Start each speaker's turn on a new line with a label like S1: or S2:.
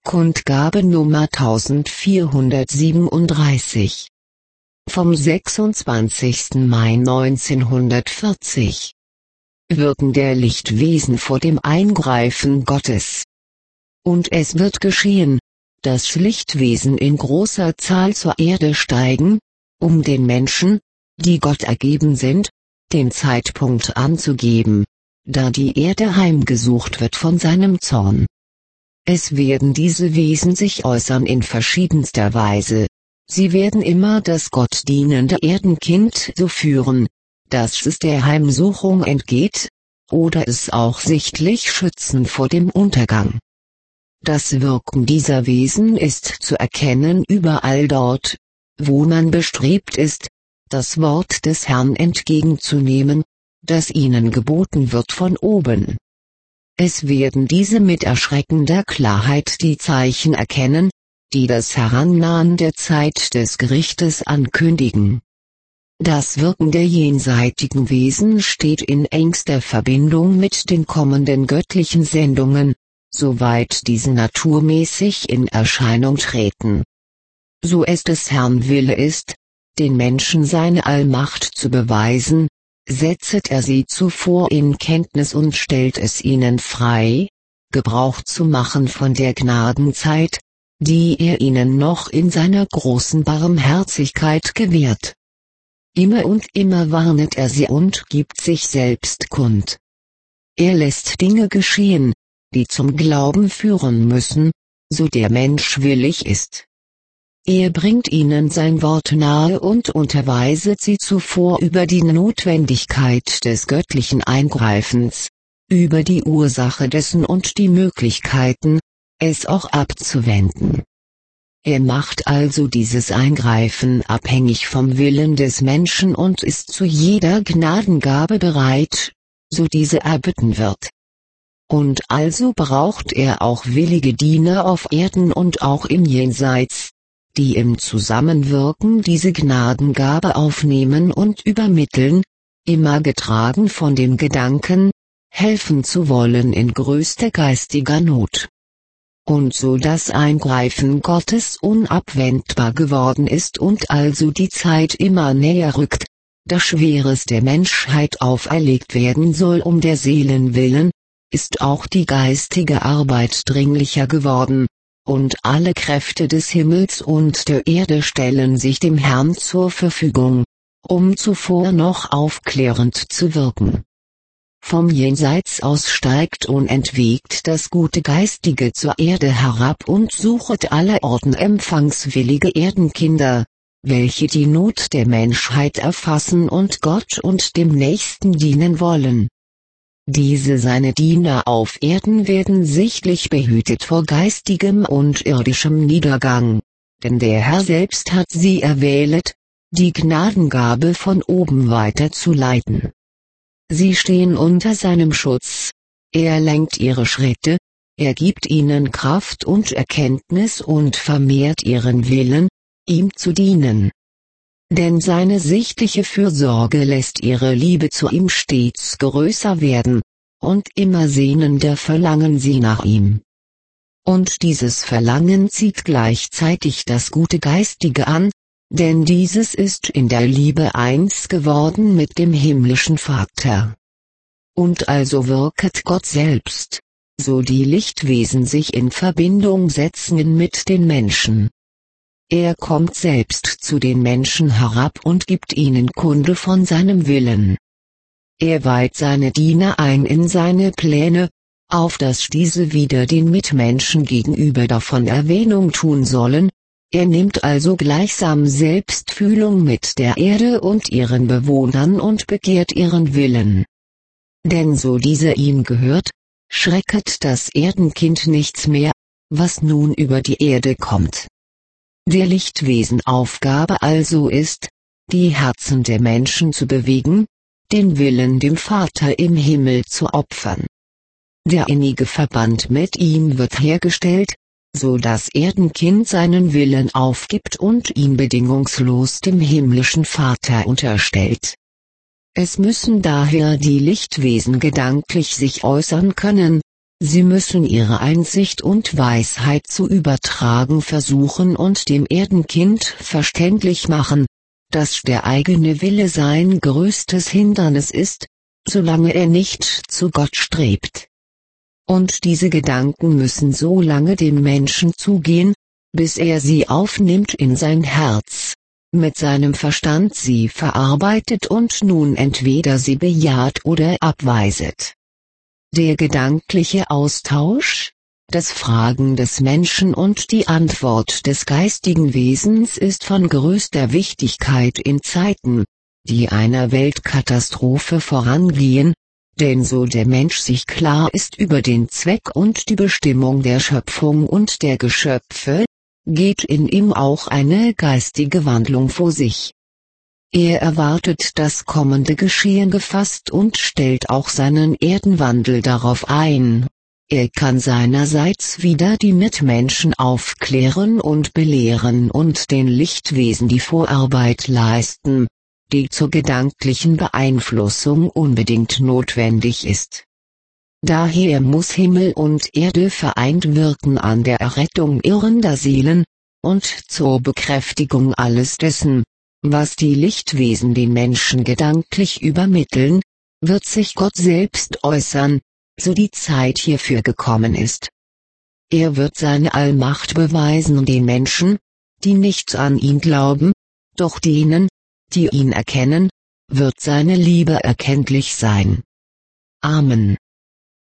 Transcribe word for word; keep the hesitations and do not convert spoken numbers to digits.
S1: Kundgabe Nummer eintausendvierhundertsiebenunddreißig. Vom sechsundzwanzigsten Mai neunzehnhundertvierzig. Wirken der Lichtwesen vor dem Eingreifen Gottes. Und es wird geschehen, dass Lichtwesen in großer Zahl zur Erde steigen, um den Menschen, die Gott ergeben sind, den Zeitpunkt anzugeben, da die Erde heimgesucht wird von seinem Zorn. Es werden diese Wesen sich äußern in verschiedenster Weise. Sie werden immer das Gott dienende Erdenkind so führen, dass es der Heimsuchung entgeht, oder es auch sichtlich schützen vor dem Untergang. Das Wirken dieser Wesen ist zu erkennen überall dort, wo man bestrebt ist, das Wort des Herrn entgegenzunehmen, das ihnen geboten wird von oben. Es werden diese mit erschreckender Klarheit die Zeichen erkennen, die das Herannahen der Zeit des Gerichtes ankündigen. Das Wirken der jenseitigen Wesen steht in engster Verbindung mit den kommenden göttlichen Sendungen, soweit diese naturmäßig in Erscheinung treten. So es des Herrn Wille ist, den Menschen seine Allmacht zu beweisen, setzet er sie zuvor in Kenntnis und stellt es ihnen frei, Gebrauch zu machen von der Gnadenzeit, die er ihnen noch in seiner großen Barmherzigkeit gewährt. Immer und immer warnet er sie und gibt sich selbst kund. Er lässt Dinge geschehen, die zum Glauben führen müssen, so der Mensch willig ist. Er bringt ihnen sein Wort nahe und unterweiset sie zuvor über die Notwendigkeit des göttlichen Eingreifens, über die Ursache dessen und die Möglichkeiten, es auch abzuwenden. Er macht also dieses Eingreifen abhängig vom Willen des Menschen und ist zu jeder Gnadengabe bereit, so diese erbitten wird. Und also braucht er auch willige Diener auf Erden und auch im Jenseits, die im Zusammenwirken diese Gnadengabe aufnehmen und übermitteln, immer getragen von dem Gedanken, helfen zu wollen in größter geistiger Not. Und so das Eingreifen Gottes unabwendbar geworden ist und also die Zeit immer näher rückt, da Schweres der Menschheit auferlegt werden soll um der Seelen willen, ist auch die geistige Arbeit dringlicher geworden, und alle Kräfte des Himmels und der Erde stellen sich dem Herrn zur Verfügung, um zuvor noch aufklärend zu wirken. Vom Jenseits aus steigt unentwegt das gute Geistige zur Erde herab und suchet allerorten empfangswillige Erdenkinder, welche die Not der Menschheit erfassen und Gott und dem Nächsten dienen wollen. Diese seine Diener auf Erden werden sichtlich behütet vor geistigem und irdischem Niedergang, denn der Herr selbst hat sie erwählet, die Gnadengabe von oben weiterzuleiten. Sie stehen unter seinem Schutz, er lenkt ihre Schritte, er gibt ihnen Kraft und Erkenntnis und vermehrt ihren Willen, ihm zu dienen. Denn seine sichtliche Fürsorge lässt ihre Liebe zu ihm stets größer werden, und immer sehnender verlangen sie nach ihm. Und dieses Verlangen zieht gleichzeitig das gute Geistige an, denn dieses ist in der Liebe eins geworden mit dem himmlischen Vater. Und also wirket Gott selbst, so die Lichtwesen sich in Verbindung setzen mit den Menschen. Er kommt selbst zu den Menschen herab und gibt ihnen Kunde von seinem Willen. Er weiht seine Diener ein in seine Pläne, auf dass diese wieder den Mitmenschen gegenüber davon Erwähnung tun sollen. Er nimmt also gleichsam Selbstfühlung mit der Erde und ihren Bewohnern und begehrt ihren Willen. Denn so dieser ihm gehört, schrecket das Erdenkind nichts mehr, was nun über die Erde kommt. Der Lichtwesen Aufgabe also ist, die Herzen der Menschen zu bewegen, den Willen dem Vater im Himmel zu opfern. Der innige Verband mit ihm wird hergestellt, so das Erdenkind seinen Willen aufgibt und ihn bedingungslos dem himmlischen Vater unterstellt. Es müssen daher die Lichtwesen gedanklich sich äußern können, Sie müssen ihre Einsicht und Weisheit zu übertragen versuchen und dem Erdenkind verständlich machen, dass der eigene Wille sein größtes Hindernis ist, solange er nicht zu Gott strebt. Und diese Gedanken müssen so lange dem Menschen zugehen, bis er sie aufnimmt in sein Herz, mit seinem Verstand sie verarbeitet und nun entweder sie bejaht oder abweiset. Der gedankliche Austausch, das Fragen des Menschen und die Antwort des geistigen Wesens ist von größter Wichtigkeit in Zeiten, die einer Weltkatastrophe vorangehen, denn so der Mensch sich klar ist über den Zweck und die Bestimmung der Schöpfung und der Geschöpfe, geht in ihm auch eine geistige Wandlung vor sich. Er erwartet das kommende Geschehen gefasst und stellt auch seinen Erdenwandel darauf ein. Er kann seinerseits wieder die Mitmenschen aufklären und belehren und den Lichtwesen die Vorarbeit leisten, die zur gedanklichen Beeinflussung unbedingt notwendig ist. Daher muss Himmel und Erde vereint wirken an der Errettung irrender Seelen, und zur Bekräftigung alles dessen, was die Lichtwesen den Menschen gedanklich übermitteln, wird sich Gott selbst äußern, so die Zeit hierfür gekommen ist. Er wird seine Allmacht beweisen den Menschen, die nicht an ihn glauben, doch denen, die ihn erkennen, wird seine Liebe erkenntlich sein. Amen.